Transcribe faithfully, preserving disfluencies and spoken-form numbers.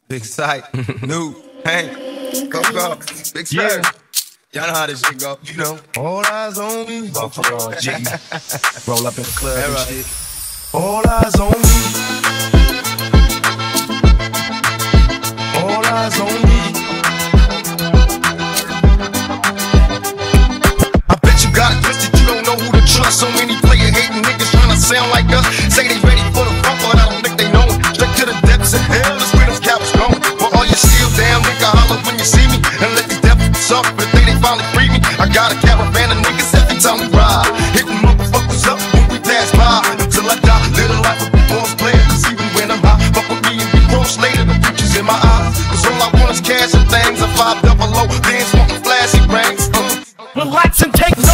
Big Sight, New, Hank, go go, Big Sight. Yeah. Y'all know how this shit go, you know. All eyes on me. Buffalo G. Roll up in the club Era. And shit. All eyes on me. All eyes on me. I bet you got it twisted, you don't know who to trust. So many player hating niggas trying to sound like us. Say they ready for the funk, but I don't think they know it. Straight to the depths of hell, that's where them cowards going. But all you still down, nigga, holler when you see me. And let these devils suffer if they, they finally free me. I got a caravan of niggas every time we ride. Hitting motherfuckers up when we pass by. Until I die, live a life of a boss player. Cause even when I'm high, fuck with me and be gross later. The future's in my eyes. Cause all I want is cash and things. A five double O, dance wanting flashy rings. Uh. Relax and take